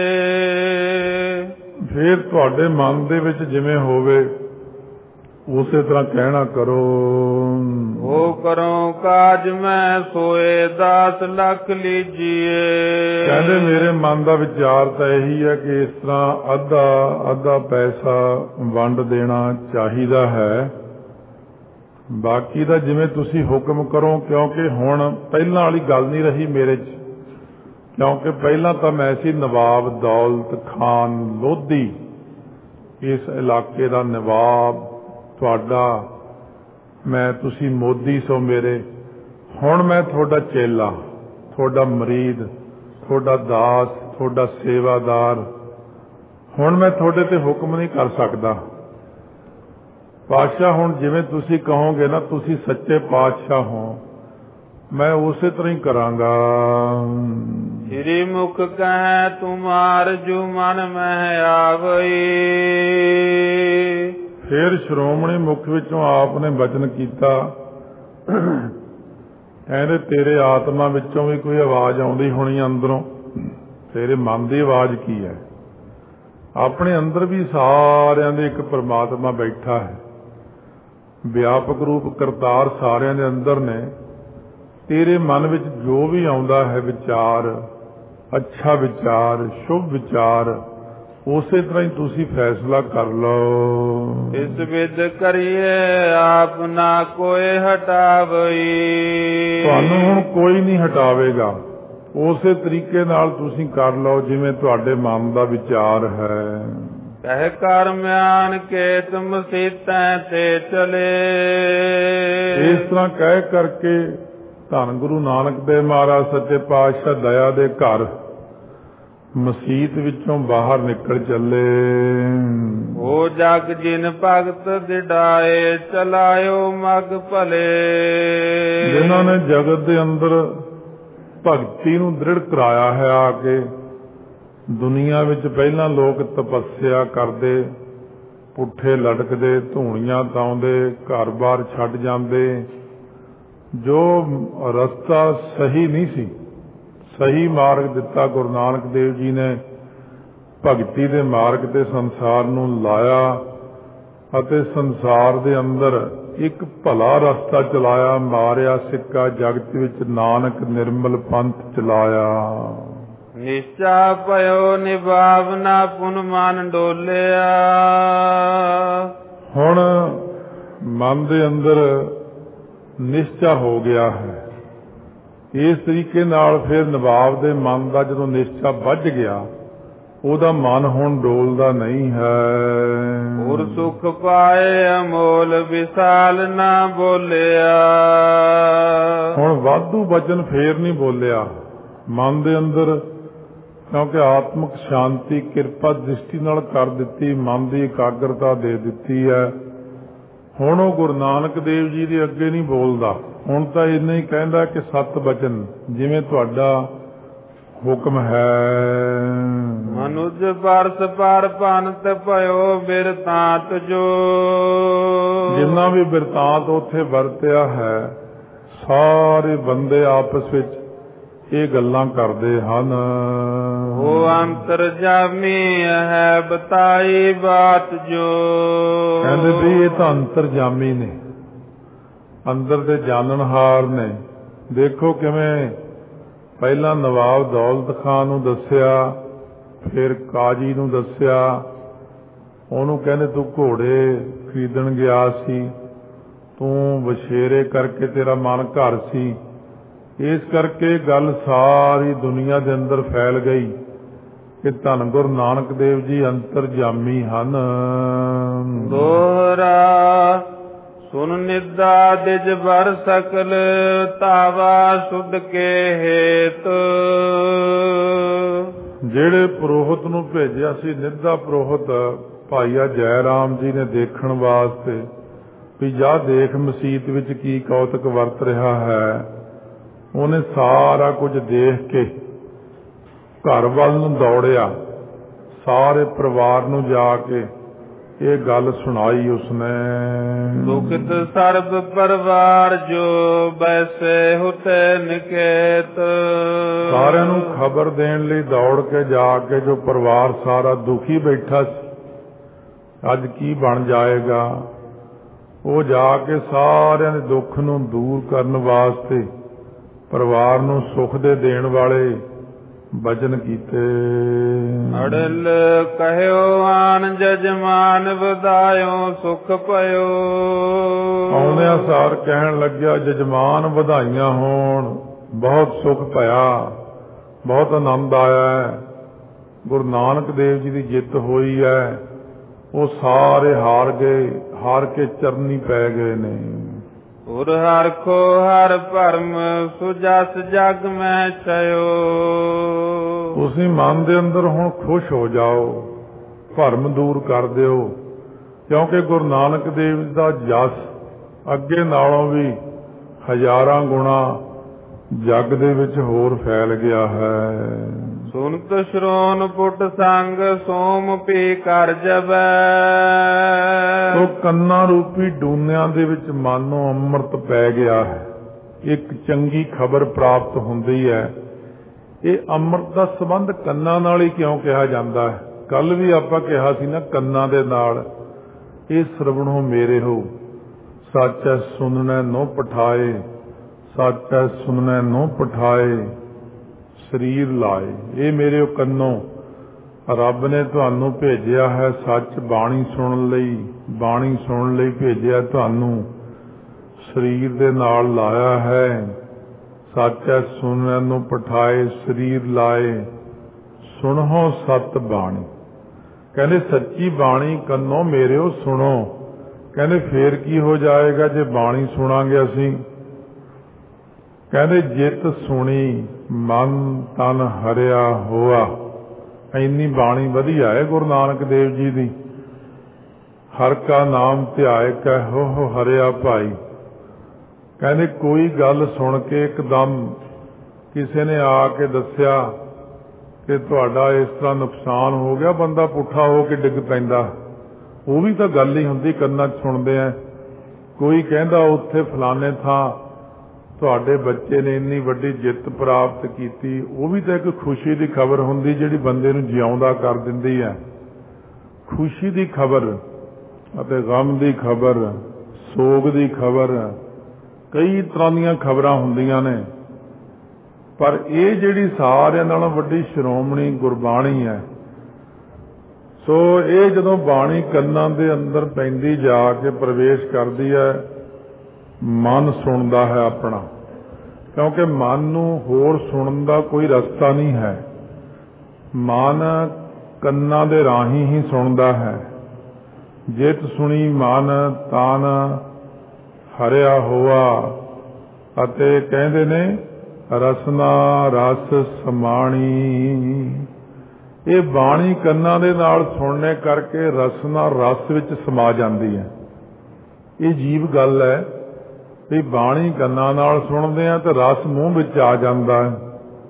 ਫਿਰ ਤੁਹਾਡੇ ਮਨ ਦੇ ਵਿੱਚ ਜਿਵੇਂ ਹੋਵੇ ਉਸੇ ਤਰ੍ਹਾਂ ਕਹਿਣਾ ਕਰੋ। ਹੋ ਕਰੋ ਕਾਜ ਮੈਂ ਸੋਏ 10 ਲੱਖ ਲੀਜੀਏ। ਕਹਿੰਦੇ ਮੇਰੇ ਮਨ ਦਾ ਵਿਚਾਰ ਤਾਂ ਇਹੀ ਹੈ ਕਿ ਇਸ ਤਰ੍ਹਾਂ ਅੱਧਾ ਪੈਸਾ ਵੰਡ ਦੇਣਾ ਚਾਹੀਦਾ ਹੈ, ਬਾਕੀ ਦਾ ਜਿਵੇਂ ਤੁਸੀਂ ਹੁਕਮ ਕਰੋ। ਕਿਉਂਕਿ ਹੁਣ ਪਹਿਲਾਂ ਵਾਲੀ ਗੱਲ ਨਹੀਂ ਰਹੀ ਮੇਰੇ 'ਚ, ਕਿਉਂਕਿ ਪਹਿਲਾਂ ਤਾਂ ਮੈਂ ਸੀ ਨਵਾਬ ਦੌਲਤ ਖਾਨ ਲੋਧੀ, ਇਸ ਇਲਾਕੇ ਦਾ ਨਵਾਬ ਤੁਹਾਡਾ, ਮੈਂ ਤੁਸੀਂ ਮੋਦੀ ਸੋ ਮੇਰੇ। ਹੁਣ ਮੈਂ ਤੁਹਾਡਾ ਚੇਲਾ, ਤੁਹਾਡਾ ਮਰੀਦ, ਤੁਹਾਡਾ ਦਾਸ, ਤੁਹਾਡਾ ਸੇਵਾਦਾਰ। ਹੁਣ ਮੈਂ ਤੁਹਾਡੇ ਤੇ ਹੁਕਮ ਨਹੀਂ ਕਰ ਸਕਦਾ। ਪਾਤਸ਼ਾਹ ਹੁਣ ਜਿਵੇਂ ਤੁਸੀਂ ਕਹੋਗੇ ਨਾ, ਤੁਸੀਂ ਸੱਚੇ ਪਾਤਸ਼ਾਹ ਹੋ, ਮੈਂ ਉਸੇ ਤਰ੍ਹਾਂ ਹੀ ਕਰਾਂਗਾ। ਸ੍ਰੀ ਮੁਖ ਕਹਿ ਤੁਮਾਰ ਜੁ ਮਨ ਮਹਿ ਆਵਈ। ਫਿਰ ਸ਼੍ਰੋਮਣੀ ਮੁਖ ਵਿੱਚੋਂ ਆਪ ਨੇ ਬਚਨ ਕੀਤਾ, ਕਹਿੰਦੇ ਤੇਰੇ ਆਤਮਾ ਵਿੱਚੋਂ ਵੀ ਕੋਈ ਆਵਾਜ਼ ਆਉਂਦੀ ਹੋਣੀ ਅੰਦਰੋਂ, ਤੇਰੇ ਮਨ ਦੀ ਆਵਾਜ਼ ਕੀ ਹੈ? ਆਪਣੇ ਅੰਦਰ ਵੀ ਸਾਰਿਆਂ ਦੇ ਇੱਕ ਪਰਮਾਤਮਾ ਬੈਠਾ ਹੈ, ਵਿਆਪਕ ਰੂਪ ਕਰਤਾਰ ਸਾਰਿਆਂ ਦੇ ਅੰਦਰ ਨੇ। ਤੇਰੇ ਮਨ ਵਿੱਚ ਜੋ ਵੀ ਆਉਂਦਾ ਹੈ ਵਿਚਾਰ, ਅੱਛਾ ਵਿਚਾਰ, ਸ਼ੁਭ ਵਿਚਾਰ, ਉਸੇ ਤਰ੍ਹਾਂ ਹੀ ਤੁਸੀਂ ਫੈਸਲਾ ਕਰ ਲਓ। ਇਸ ਵਿਦ ਕਰੀਏ ਆਪ ਨਾ ਕੋਈ ਹਟਾਵਈ। ਤੁਹਾਨੂੰ ਹੁਣ ਕੋਈ ਨਹੀਂ ਹਟਾਵੇਗਾ। ਉਸੇ ਤਰੀਕੇ ਨਾਲ ਤੁਸੀਂ ਕਰ ਲਓ ਜਿਵੇਂ ਤੁਹਾਡੇ ਮਨ ਦਾ ਵਿਚਾਰ ਹੈ। ਕਹਿ ਕਰ ਮਿਆਨ ਕੇਤ ਮਸੀਤਾਂ ਤੇ ਚਲੇ। ਇਸ ਤਰ੍ਹਾਂ ਕਹਿ ਕਰਕੇ ਧੰਨ ਗੁਰੂ ਨਾਨਕ ਦੇਵ ਮਹਾਰਾਜ ਸੱਚੇ ਪਾਤਸ਼ਾਹ ਦਇਆ ਦੇ ਘਰ ਮਸੀਤ ਵਿੱਚੋਂ ਬਾਹਰ ਨਿਕਲ ਚੱਲੇ। ਉਹ ਜਗ ਜਿਨ ਭਗਤ ਦਿੜਾਏ ਚਲਾਇਓ ਮਗ ਭਲੇ। ਜਿਨ੍ਹਾਂ ਨੇ ਜਗਤ ਦੇ ਅੰਦਰ ਭਗਤੀ ਨੂੰ ਦ੍ਰਿੜ ਕਰਾਇਆ ਹੈ ਆ ਕੇ। ਦੁਨੀਆ ਵਿੱਚ ਪਹਿਲਾਂ ਲੋਕ ਤਪੱਸਿਆ ਕਰਦੇ, ਪੁੱਠੇ ਲਟਕਦੇ, ਧੂਣੀਆਂ ਤਾਉਂਦੇ, ਘਰ-ਬਾਰ ਛੱਡ ਜਾਂਦੇ। ਜੋ ਰਸਤਾ ਸਹੀ ਨਹੀਂ ਸੀ, ਸਹੀ ਮਾਰਗ ਦਿੱਤਾ ਗੁਰੂ ਨਾਨਕ ਦੇਵ ਜੀ ਨੇ। ਭਗਤੀ ਦੇ ਮਾਰਗ ਤੇ ਸੰਸਾਰ ਨੂੰ ਲਾਇਆ ਅਤੇ ਸੰਸਾਰ ਦੇ ਅੰਦਰ ਇੱਕ ਭਲਾ ਰਸਤਾ ਚਲਾਇਆ। ਮਾਰਿਆ ਸਿੱਕਾ ਜਗਤ ਵਿੱਚ ਨਾਨਕ ਨਿਰਮਲ ਪੰਥ ਚਲਾਇਆ। ਨਿਸ਼ਚਾ ਭਇਓ ਨਿਭਾਵਨਾ ਪੁਨ ਮਨ ਡੋਲਿਆ। ਹੁਣ ਮਨ ਦੇ ਅੰਦਰ ਨਿਸ਼ਚਾ ਹੋ ਗਿਆ ਹੈ। ਇਸ ਤਰੀਕੇ ਨਾਲ ਫਿਰ ਨਵਾਬ ਦੇ ਮਨ ਦਾ ਜਦੋਂ ਨਿਸ਼ਚਾ ਵੱਜ ਗਿਆ, ਉਹਦਾ ਮਨ ਹੁਣ ਡੋਲਦਾ ਨਹੀਂ ਹੈ। ਹੋਰ ਸੁਖ ਪਾਏ ਅਮੋਲ ਵਿਸਾਲ ਨਾ ਬੋਲਿਆ। ਹੁਣ ਵਾਧੂ ਵਚਨ ਫੇਰ ਨਹੀਂ ਬੋਲਿਆ ਮਨ ਦੇ ਅੰਦਰ, ਕਿਉਂਕਿ ਆਤਮਿਕ ਸ਼ਾਂਤੀ ਕਿਰਪਾ ਦ੍ਰਿਸ਼ਟੀ ਨਾਲ ਕਰ ਦਿੱਤੀ, ਮਨ ਦੀ ਇਕਾਗਰਤਾ ਦੇ ਦਿੱਤੀ ਹੈ। ਹੁਣ ਉਹ ਗੁਰੂ ਨਾਨਕ ਦੇਵ ਜੀ ਦੇ ਅੱਗੇ ਨਹੀਂ ਬੋਲਦਾ। ਹੁਣ ਤਾਂ ਇੰਨਾ ਹੀ ਕਹਿੰਦਾ ਕਿ ਸਤ ਬਚਨ ਜਿਵੇਂ ਤੁਹਾਡਾ ਹੁਕਮ ਹੈ। ਮਨੁਜ ਪਰਸ ਪਰ ਪੰਤ ਭਇਓ ਬਿਰਤਾਂਤ ਜੋ। ਜਿੰਨਾ ਵੀ ਬਿਰਤਾਂਤ ਉੱਥੇ ਵਰਤਿਆ ਹੈ, ਸਾਰੇ ਬੰਦੇ ਆਪਸ ਵਿੱਚ ਇਹ ਗੱਲਾਂ ਕਰਦੇ ਹਨ। ਉਹ ਅੰਤਰਜਾਮੀ ਹੈ ਬਤਾਈ ਬਾਤ ਜੋ। ਕਹਿੰਦੇ ਵੀ ਇਹ ਤਾਂ ਅੰਤਰਜਾਮੀ ਨੇ, ਅੰਦਰ ਦੇ ਜਾਣਨਹਾਰ ਨੇ। ਦੇਖੋ ਕਿਵੇਂ ਪਹਿਲਾਂ ਨਵਾਬ ਦੌਲਤ ਖਾਨ ਨੂੰ ਦੱਸਿਆ, ਫਿਰ ਕਾਜੀ ਨੂੰ ਦੱਸਿਆ। ਉਹਨੂੰ ਕਹਿੰਦੇ ਤੂੰ ਘੋੜੇ ਖਰੀਦਣ ਗਿਆ ਸੀ, ਤੂੰ ਵਛੇਰੇ ਕਰਕੇ ਤੇਰਾ ਮਨ ਘਰ ਸੀ। ਇਸ ਕਰਕੇ ਗੱਲ ਸਾਰੀ ਦੁਨੀਆ ਦੇ ਅੰਦਰ ਫੈਲ ਗਈ ਕਿ ਧੰਨ ਗੁਰੂ ਨਾਨਕ ਦੇਵ ਜੀ ਅੰਤਰਜਾਮੀ ਹਨ। ਦੋਹਰਾ ਸੁਨ ਨਿਦਾ ਦਿਜ ਬਰ ਸਕਲ ਤਾਵਾ ਸੁਧ ਕੇ ਹੇਤ। ਜਿਹੜੇ ਪੁਰੋਹਿਤ ਨੂੰ ਭੇਜਿਆ ਸੀ, ਨਿੱਧਾ ਪੁਰੋਹਿਤ ਭਾਈਆ ਜੈ ਰਾਮ ਜੀ ਨੇ ਦੇਖਣ ਵਾਸਤੇ ਵੀ ਜਾ ਦੇਖ ਮਸੀਤ ਵਿੱਚ ਕੀ ਕੌਤਕ ਵਰਤ ਰਿਹਾ ਹੈ। ਉਹਨੇ ਸਾਰਾ ਕੁਝ ਦੇਖ ਕੇ ਘਰ ਵੱਲ ਨੂੰ ਦੌੜਿਆ, ਸਾਰੇ ਪਰਿਵਾਰ ਨੂੰ ਜਾ ਕੇ ਇਹ ਗੱਲ ਸੁਣਾਈ ਉਸਨੇ। ਦੁਖਿਤ ਸਰਬ ਪਰਿਵਾਰ ਜੋ ਬੈਸੇ ਹੁਤੇ ਨਿਕੇਤ। ਸਾਰਿਆਂ ਨੂੰ ਖਬਰ ਦੇਣ ਲਈ ਦੌੜ ਕੇ ਜਾ ਕੇ ਜੋ ਪਰਿਵਾਰ ਸਾਰਾ ਦੁਖੀ ਬੈਠਾ ਸੀ, ਅੱਜ ਕੀ ਬਣ ਜਾਏਗਾ, ਉਹ ਜਾ ਕੇ ਸਾਰਿਆਂ ਦੇ ਦੁੱਖ ਨੂੰ ਦੂਰ ਕਰਨ ਵਾਸਤੇ ਪਰਿਵਾਰ ਨੂੰ ਸੁੱਖ ਦੇ ਦੇਣ ਵਾਲੇ ਬਚਨ ਕੀਤੇ। ਅੜਲ ਕਹਿਓ ਆਨ ਜਜਮਾਨ ਵਧਾਇਓ ਸੁਖ ਪਇਓ। ਆਉਂਦਿਆਂ ਸਾਰ ਕਹਿਣ ਲੱਗਿਆ ਜਜਮਾਨ ਵਧਾਈਆਂ ਹੋਣ, ਬਹੁਤ ਸੁਖ ਭਇਆ, ਬਹੁਤ ਆਨੰਦ ਆਇਆ ਹੈ। ਗੁਰੂ ਨਾਨਕ ਦੇਵ ਜੀ ਦੀ ਜਿੱਤ ਹੋਈ ਹੈ। ਉਹ ਸਾਰੇ ਹਾਰ ਗਏ, ਹਾਰ ਕੇ ਚਰਨੀ ਪੈ ਗਏ ਨੇ। ਉਰ ਹਰਖੋ ਹਰ ਭਰਮ ਸੁਜਸ ਜਗ ਮੈਂ ਛਇਓ। ਤੁਸੀਂ ਮਨ ਦੇ ਅੰਦਰ ਹੁਣ ਖੁਸ਼ ਹੋ ਜਾਓ, ਭਰਮ ਦੂਰ ਕਰ ਦਿਓ, ਕਿਉਂਕਿ ਗੁਰੂ ਨਾਨਕ ਦੇਵ ਜੀ ਦਾ ਜਸ ਅੱਗੇ ਨਾਲੋਂ ਵੀ ਹਜ਼ਾਰਾਂ ਗੁਣਾ ਜਗ ਦੇ ਵਿੱਚ ਹੋਰ ਫੈਲ ਗਿਆ ਹੈ। ਸੁਨਤ ਸ਼੍ਰੋਣ ਪੁੱਟ ਸੰਗ ਸੋਮ ਪੀ ਕਰ ਜਬੈ। ਉਹ ਕੰਨਾਂ ਰੂਪੀ ਡੂਨਿਆਂ ਦੇ ਵਿੱਚ ਮਨ ਨੂੰ ਅੰਮ੍ਰਿਤ ਪੈ ਗਿਆ ਹੈ। ਇੱਕ ਚੰਗੀ ਖਬਰ ਪ੍ਰਾਪਤ ਹੁੰਦੀ ਹੈ। ਇਹ ਅੰਮ੍ਰਿਤ ਦਾ ਸੰਬੰਧ ਕੰਨਾਂ ਨਾਲ ਹੀ ਕਿਉਂ ਕਿਹਾ ਜਾਂਦਾ ਹੈ? ਕੱਲ ਵੀ ਆਪਾਂ ਕਿਹਾ ਸੀ ਨਾ, ਕੰਨਾਂ ਦੇ ਨਾਲ। ਇਹ ਸਰਵਣੋ ਮੇਰੇ ਹੋ, ਸੱਚ ਹੈ ਸੁਣਨੈ ਨੋ ਪਠਾਏ, ਸੱਚ ਹੈ ਸੁਣਨੈ ਨੋ ਪਠਾਏ, ਸਰੀਰ ਲਾਏ। ਇਹ ਮੇਰੇ ਕੰਨੋਂ ਰੱਬ ਨੇ ਤੁਹਾਨੂੰ ਭੇਜਿਆ ਹੈ ਸੱਚ ਬਾਣੀ ਸੁਣਨ ਲਈ, ਬਾਣੀ ਸੁਣਨ ਲਈ ਭੇਜਿਆ ਤੁਹਾਨੂੰ, ਸਰੀਰ ਦੇ ਨਾਲ ਲਾਇਆ ਹੈ। ਸਾਚੈ ਸੁਣਨ ਨੂੰ ਪਠਾਏ ਸਰੀਰ ਲਾਏ, ਸੁਣੋ ਸਤ ਬਾਣੀ। ਕਹਿੰਦੇ ਸੱਚੀ ਬਾਣੀ ਕੰਨੋਂ ਮੇਰਿਓ ਸੁਣੋ। ਕਹਿੰਦੇ ਫੇਰ ਕੀ ਹੋ ਜਾਏਗਾ ਜੇ ਬਾਣੀ ਸੁਣਾਂਗੇ ਅਸੀਂ। ਕਹਿੰਦੇ ਜਿਤ ਸੁਣੀ ਮਨ ਤਨ ਹਰਿਆ ਹੋਆ। ਇੰਨੀ ਬਾਣੀ ਵਧੀਆ ਹੈ ਗੁਰੂ ਨਾਨਕ ਦੇਵ ਜੀ ਦੀ। ਹਰ ਕਾ ਨਾਮ ਧਿਆਏ ਕਹਿ ਹੋ ਹਰਿਆ ਭਾਈ। ਕਹਿੰਦੇ ਕੋਈ ਗੱਲ ਸੁਣ ਕੇ ਇੱਕਦਮ ਕਿਸੇ ਨੇ ਆ ਕੇ ਦੱਸਿਆ ਕਿ ਤੁਹਾਡਾ ਇਸ ਤਰ੍ਹਾਂ ਨੁਕਸਾਨ ਹੋ ਗਿਆ, ਬੰਦਾ ਪੁੱਠਾ ਹੋ ਕੇ ਡਿੱਗ ਪੈਂਦਾ। ਉਹ ਵੀ ਤਾਂ ਗੱਲ ਹੀ ਹੁੰਦੀ, ਕੰਨਾਂ 'ਚ ਸੁਣਦੇ ਆ। ਕੋਈ ਕਹਿੰਦਾ ਉੱਥੇ ਫਲਾਣੇ ਥਾਂ ਤੁਹਾਡੇ ਬੱਚੇ ਨੇ ਇੰਨੀ ਵੱਡੀ ਜਿੱਤ ਪ੍ਰਾਪਤ ਕੀਤੀ, ਉਹ ਵੀ ਤਾਂ ਇੱਕ ਖੁਸ਼ੀ ਦੀ ਖਬਰ ਹੁੰਦੀ ਜਿਹੜੀ ਬੰਦੇ ਨੂੰ ਜਿਉਂਦਾ ਕਰ ਦਿੰਦੀ ਹੈ। ਖੁਸ਼ੀ ਦੀ ਖਬਰ ਅਤੇ ਗਮ ਦੀ ਖਬਰ, ਸੋਗ ਦੀ ਖਬਰ, ਕਈ ਤਰ੍ਹਾਂ ਦੀਆਂ ਖਬਰਾਂ ਹੁੰਦੀਆਂ ਨੇ। ਪਰ ਇਹ ਜਿਹੜੀ ਸਾਰਿਆਂ ਨਾਲੋਂ ਵੱਡੀ ਸ਼੍ਰੋਮਣੀ ਗੁਰਬਾਣੀ ਹੈ। ਸੋ ਇਹ ਜਦੋਂ ਬਾਣੀ ਕੰਨਾਂ ਦੇ ਅੰਦਰ ਪੈਂਦੀ ਜਾ ਕੇ ਪ੍ਰਵੇਸ਼ ਕਰਦੀ ਹੈ, ਮਨ ਸੁਣਦਾ ਹੈ ਆਪਣਾ। ਕਿਉਂਕਿ ਮਨ ਨੂੰ ਹੋਰ ਸੁਣਨ ਦਾ ਕੋਈ ਰਸਤਾ ਨਹੀਂ ਹੈ। ਮਨ ਕੰਨਾਂ ਦੇ ਰਾਹੀਂ ਹੀ ਸੁਣਦਾ ਹੈ। ਜਿਤ ਸੁਣੀ ਮਨ ਤਨ ਹਰਿਆ ਹੋਆ। ਅਤੇ ਕਹਿੰਦੇ ਨੇ ਰਸਨਾ ਰਸ ਸਮਾਣੀ। ਇਹ ਬਾਣੀ ਕੰਨਾਂ ਦੇ ਨਾਲ ਸੁਣਨੇ ਕਰਕੇ ਰਸਨਾ ਰਸ ਵਿੱਚ ਸਮਾ ਜਾਂਦੀ ਹੈ। ਇਹ ਅਜੀਬ ਗੱਲ ਹੈ ਵੀ ਬਾਣੀ ਕੰਨਾਂ ਨਾਲ ਸੁਣਦੇ ਆ ਤੇ ਰਸ ਮੂੰਹ ਵਿੱਚ ਆ ਜਾਂਦਾ ਹੈ।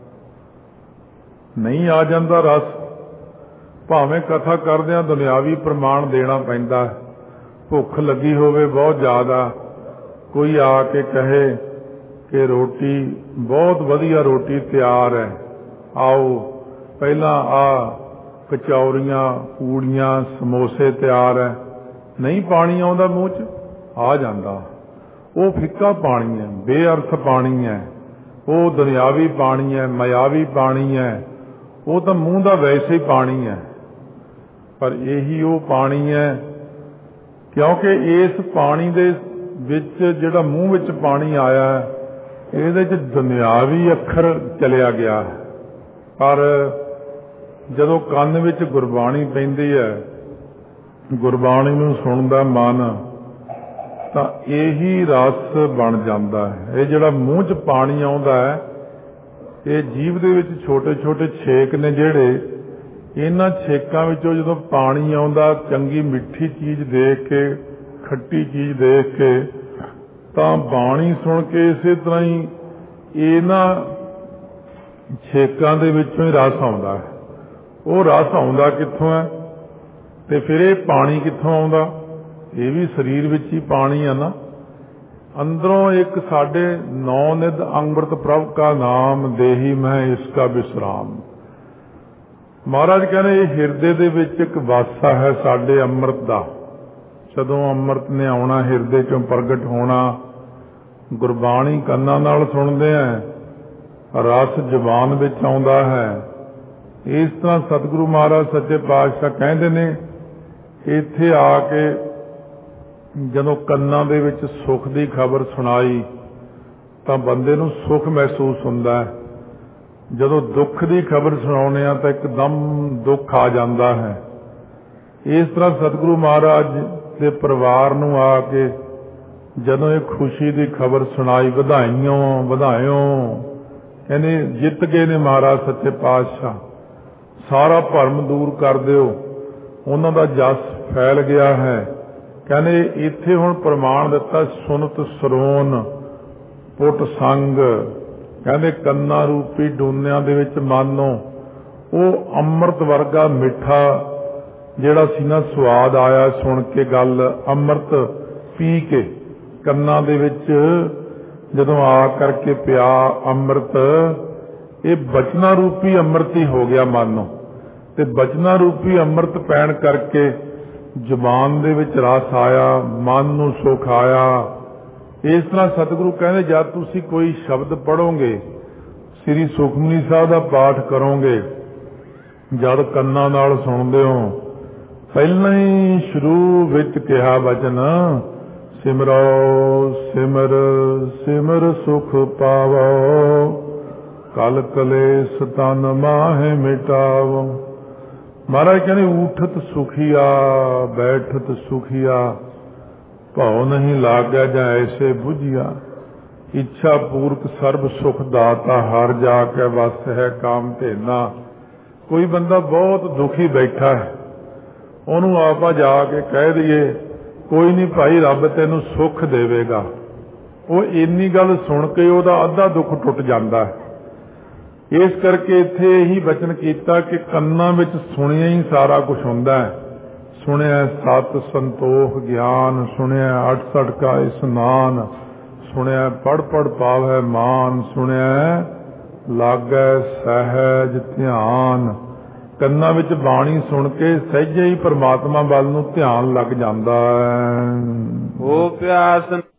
ਨਹੀਂ ਆ ਜਾਂਦਾ ਰਸ। ਭਾਵੇਂ ਕਥਾ ਕਰਦੇ ਆ ਦੁਨਿਆਵੀ ਪ੍ਰਮਾਣ ਦੇਣਾ ਪੈਂਦਾ। ਭੁੱਖ ਲੱਗੀ ਹੋਵੇ ਬਹੁਤ ਜ਼ਿਆਦਾ, ਕੋਈ ਆ ਕੇ ਕਹੇ ਕਿ ਰੋਟੀ ਬਹੁਤ ਵਧੀਆ ਰੋਟੀ ਤਿਆਰ ਹੈ, ਆਓ ਪਹਿਲਾਂ ਆ ਕਚੌਰੀਆਂ ਪੂੜੀਆਂ ਸਮੋਸੇ ਤਿਆਰ ਹੈ। ਨਹੀਂ ਪਾਣੀ ਆਉਂਦਾ ਮੂੰਹ 'ਚ, ਆ ਜਾਂਦਾ। ਉਹ ਫਿੱਕਾ ਪਾਣੀ ਹੈ, ਬੇਅਰਥ ਪਾਣੀ ਹੈ, ਉਹ ਦੁਨਿਆਵੀ ਪਾਣੀ ਹੈ, ਮਾਇਆਵੀ ਪਾਣੀ ਹੈ। ਉਹ ਤਾਂ ਮੂੰਹ ਦਾ ਵੈਸੇ ਹੀ ਪਾਣੀ ਹੈ। ਪਰ ਇਹੀ ਉਹ ਪਾਣੀ ਹੈ ਕਿਉਂਕਿ ਇਸ ਪਾਣੀ ਦੇ ਵਿੱਚ ਜਿਹੜਾ ਮੂੰਹ ਵਿੱਚ ਪਾਣੀ ਆਇਆ, ਇਹਦੇ 'ਚ ਦੁਨਿਆਵੀ ਅੱਖਰ ਚਲਿਆ ਗਿਆ। ਪਰ ਜਦੋਂ ਕੰਨ ਵਿੱਚ ਗੁਰਬਾਣੀ ਪੈਂਦੀ ਹੈ, ਗੁਰਬਾਣੀ ਨੂੰ ਸੁਣਦਾ ਮਨ, ਤਾਂ ਇਹੀ ਰਸ ਬਣ ਜਾਂਦਾ ਹੈ। ਇਹ ਜਿਹੜਾ ਮੂੰਹ 'ਚ ਪਾਣੀ ਆਉਂਦਾ ਹੈ, ਇਹ ਜੀਭ ਦੇ ਵਿੱਚ ਛੋਟੇ ਛੋਟੇ ਛੇਕ ਨੇ ਜਿਹੜੇ, ਇਹਨਾਂ ਛੇਕਾਂ ਵਿੱਚੋਂ ਜਦੋਂ ਪਾਣੀ ਆਉਂਦਾ, ਚੰਗੀ ਮਿੱਠੀ ਚੀਜ਼ ਦੇਖ ਕੇ, ਖੱਟੀ ਚੀਜ਼ ਦੇਖ ਕੇ, ਤਾਂ ਬਾਣੀ ਸੁਣ ਕੇ ਇਸੇ ਤਰ੍ਹਾਂ ਹੀ ਇਹਨਾਂ ਛੇਕਾਂ ਦੇ ਵਿੱਚੋਂ ਹੀ ਰਸ ਆਉਂਦਾ ਹੈ। ਉਹ ਰਸ ਆਉਂਦਾ ਕਿੱਥੋਂ ਹੈ ਤੇ ਫਿਰ ਇਹ ਪਾਣੀ ਕਿੱਥੋਂ ਆਉਂਦਾ? ਇਹ ਵੀ ਸਰੀਰ ਵਿੱਚ ਹੀ ਪਾਣੀ ਆ ਨਾ। ਅੰਦਰੋਂ ਇੱਕ ਸਾਡੇ ਨੌ ਨਿਧ ਅੰਮ੍ਰਿਤ ਪ੍ਰਭ ਕਾ ਨਾਮ ਦੇਹੀ ਮੈਂ ਇਸਕਾ ਵਿਸਰਾਮ। ਮਹਾਰਾਜ ਕਹਿੰਦੇ ਇਹ ਹਿਰਦੇ ਦੇ ਵਿੱਚ ਇੱਕ ਵਾਸਾ ਹੈ ਸਾਡੇ ਅੰਮ੍ਰਿਤ ਦਾ। ਜਦੋਂ ਅੰਮ੍ਰਿਤ ਨੇ ਆਉਣਾ, ਹਿਰਦੇ ਚੋਂ ਪ੍ਰਗਟ ਹੋਣਾ, ਗੁਰਬਾਣੀ ਕੰਨਾਂ ਨਾਲ ਸੁਣਦੇ ਆ, ਰਸ ਜ਼ੁਬਾਨ ਵਿੱਚ ਆਉਂਦਾ ਹੈ। ਇਸ ਤਰ੍ਹਾਂ ਸਤਿਗੁਰੂ ਮਹਾਰਾਜ ਸੱਚੇ ਪਾਤਸ਼ਾਹ ਕਹਿੰਦੇ ਨੇ, ਇੱਥੇ ਆ ਕੇ ਜਦੋਂ ਕੰਨਾਂ ਦੇ ਵਿੱਚ ਸੁੱਖ ਦੀ ਖਬਰ ਸੁਣਾਈ ਤਾਂ ਬੰਦੇ ਨੂੰ ਸੁੱਖ ਮਹਿਸੂਸ ਹੁੰਦਾ ਹੈ। ਜਦੋਂ ਦੁੱਖ ਦੀ ਖਬਰ ਸੁਣਾਉਂਦੇ ਆ ਤਾਂ ਇੱਕਦਮ ਦੁੱਖ ਆ ਜਾਂਦਾ ਹੈ। ਇਸ ਤਰ੍ਹਾਂ ਸਤਿਗੁਰੂ ਮਹਾਰਾਜ ਦੇ ਪਰਿਵਾਰ ਨੂੰ ਆ ਕੇ ਜਦੋਂ ਇਹ ਖੁਸ਼ੀ ਦੀ ਖਬਰ ਸੁਣਾਈ, ਵਧਾਈਆਂ ਵਧਾਇਓ, ਕਹਿੰਦੇ ਜਿੱਤ ਗਏ ਨੇ ਮਹਾਰਾਜ ਸੱਚੇ ਪਾਤਸ਼ਾਹ, ਸਾਰਾ ਭਰਮ ਦੂਰ ਕਰ ਦਿਓ, ਉਹਨਾਂ ਦਾ ਜਸ ਫੈਲ ਗਿਆ ਹੈ। ਕਹਿੰਦੇ ਇੱਥੇ ਹੁਣ ਪ੍ਰਮਾਣ ਦਿੱਤਾ, ਸੁਨਤ ਸਰੋਨ ਪੁੱਟ ਸੰਗ। ਕਹਿੰਦੇ ਕੰਨਾਂ ਰੂਪੀ ਡੂਨਿਆਂ ਦੇ ਵਿੱਚ ਮਾਨੋ ਉਹ ਅੰਮ੍ਰਿਤ ਵਰਗਾ ਮਿੱਠਾ ਜਿਹੜਾ ਸੀ ਨਾ, ਸਵਾਦ ਆਇਆ ਸੁਣ ਕੇ ਗੱਲ, ਅੰਮ੍ਰਿਤ ਪੀ ਕੇ ਕੰਨਾਂ ਦੇ ਵਿੱਚ ਜਦੋਂ ਆ ਕਰਕੇ ਪਿਆ ਅੰਮ੍ਰਿਤ, ਇਹ ਬਚਨਾ ਰੂਪੀ ਅੰਮ੍ਰਿਤ ਹੀ ਹੋ ਗਿਆ ਮਾਨੋ। ਤੇ ਬਚਨਾ ਰੂਪੀ ਅੰਮ੍ਰਿਤ ਪੈਣ ਕਰਕੇ ਜ਼ੁਬਾਨ ਦੇ ਵਿੱਚ ਰਸ ਆਇਆ, ਮਨ ਨੂੰ ਸੁੱਖ ਆਇਆ। ਇਸ ਤਰ੍ਹਾਂ ਸਤਿਗੁਰੂ ਕਹਿੰਦੇ ਜਦ ਤੁਸੀਂ ਕੋਈ ਸ਼ਬਦ ਪੜ੍ਹੋਗੇ, ਸ੍ਰੀ ਸੁਖਮਨੀ ਸਾਹਿਬ ਦਾ ਪਾਠ ਕਰੋਗੇ, ਜਦ ਕੰਨਾਂ ਨਾਲ ਸੁਣਦੇ ਹੋ, ਪਹਿਲਾਂ ਹੀ ਸ਼ੁਰੂ ਵਿੱਚ ਕਿਹਾ ਵਚਨ ਸਿਮਰੋ ਸਿਮਰ ਸਿਮਰ ਸੁਖ ਪਾਵੋ, ਕਲ ਕਲੇਸ਼ ਤਨ ਮਾਹੇ ਮਿਟਾਵੋ। ਮਹਾਰਾਜ ਕਹਿੰਦੇ ਊਠਤ ਸੁਖੀਆ ਬੈਠਤ ਸੁਖੀਆ, ਭਉ ਨਹੀਂ ਲਾਗੈ ਜਾਂ ਐਸੇ ਬੁਝਿਆ। ਇੱਛਾ ਪੂਰਕ ਸਰਬ ਸੁਖ ਦਾਤਾ, ਹਰ ਜਾ ਕੇ ਵਸ ਹੈ ਕਾਮ ਧੇਨਾ। ਕੋਈ ਬੰਦਾ ਬਹੁਤ ਦੁਖੀ ਬੈਠਾ ਹੈ, ਉਹਨੂੰ ਆਪਾਂ ਜਾ ਕੇ ਕਹਿ ਦਈਏ ਕੋਈ ਨਹੀਂ ਭਾਈ ਰੱਬ ਤੈਨੂੰ ਸੁੱਖ ਦੇਵੇਗਾ, ਉਹ ਇੰਨੀ ਗੱਲ ਸੁਣ ਕੇ ਉਹਦਾ ਅੱਧਾ ਦੁੱਖ ਟੁੱਟ ਜਾਂਦਾ ਹੈ। ਇਸ ਕਰਕੇ ਇੱਥੇ ਇਹੀ ਬਚਨ ਕੀਤਾ ਕਿ ਕੰਨਾਂ ਵਿੱਚ ਸੁਣਿਆ ਹੀ ਸਾਰਾ ਕੁਝ ਹੁੰਦਾ ਹੈ। ਸੁਣਿਆ ਸਤ ਸੰਤੋਖ ਗਿਆਨ, ਸੁਣਿਆ ਅਠ ਸੜਕਾ ਇਸਨਾਨ, ਸੁਣਿਆ ਪੜ ਪੜ ਪਾਵੈ ਮਾਨ, ਸੁਣਿਆ ਲਾਗੈ ਸਹਿਜ ਧਿਆਨ। ਕੰਨਾਂ ਵਿੱਚ ਬਾਣੀ ਸੁਣ ਕੇ ਸਹਿਜੇ ਹੀ ਪਰਮਾਤਮਾ ਵੱਲ ਨੂੰ ਧਿਆਨ ਲੱਗ ਜਾਂਦਾ ਹੈ। ਉਹ ਪਿਆਸ